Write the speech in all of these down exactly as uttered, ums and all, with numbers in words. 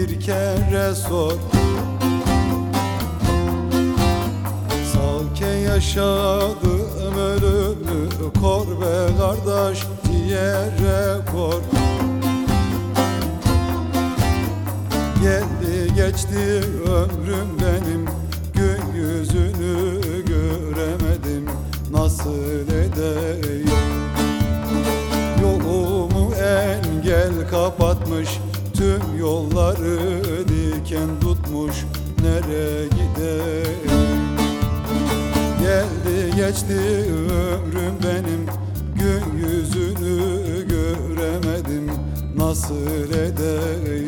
bir kere sor. Sağken yaşadığım ölümü kor be kardeş, ciğere kor. Geldi geçti ömrüm benim, gün yüzünü göremedim, nasıl edeyim? Yolumu engel kapatmış, tüm yolları diken tutmuş, nereye gideyim? Geldi geçti ömrüm benim, gün yüzünü göremedim, nasıl edeyim?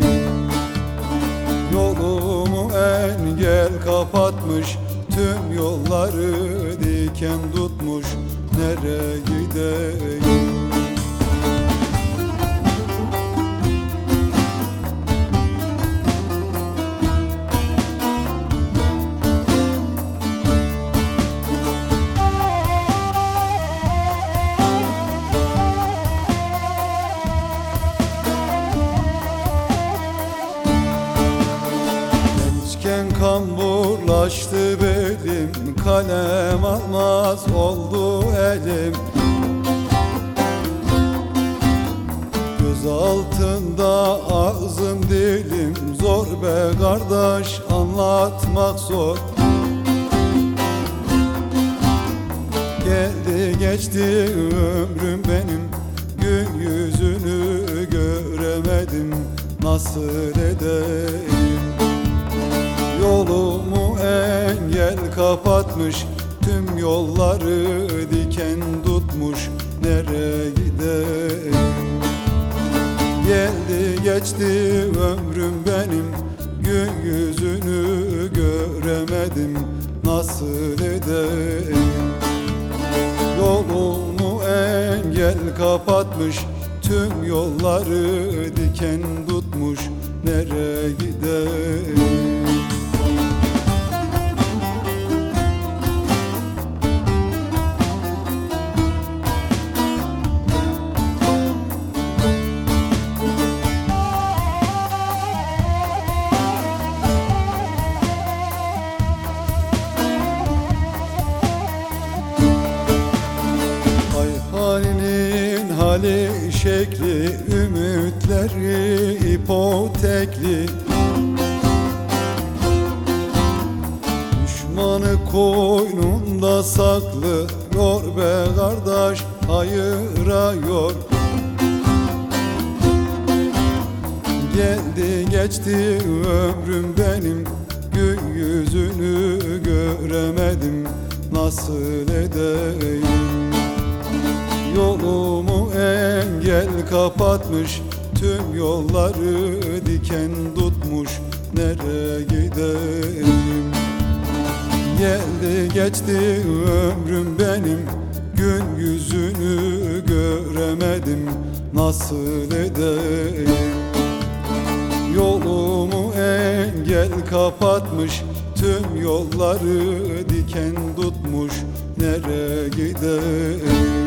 Yolumu engel kapatmış, tüm yolları diken tutmuş, nereye gideyim? Kamburlaştı belim, kalem almaz oldu elim. Göz altında ağzım dilim, zor be kardeş, anlatmak zor. Geldi geçti ömrüm benim, gün yüzünü göremedim, nasıl edeyim? Yolumu engel kapatmış, tüm yolları diken tutmuş, nereye gideyim? Geldi geçti ömrüm benim, gün yüzünü göremedim, nasıl edeyim? Yolumu engel kapatmış, tüm yolları diken tutmuş, nereye gideyim? Halinin hali şekli, ümitleri ipotekli. Düşmanı koynunda saklı, yor be kardeş, hayıra yor. Geldi geçti ömrüm benim, gün yüzünü göremedim, nasıl edeyim? Yolumu engel kapatmış, tüm yolları diken tutmuş, nereye gideyim? Geldi geçti ömrüm benim, gün yüzünü göremedim, nasıl edeyim? Yolumu engel kapatmış, tüm yolları diken tutmuş, nereye gideyim?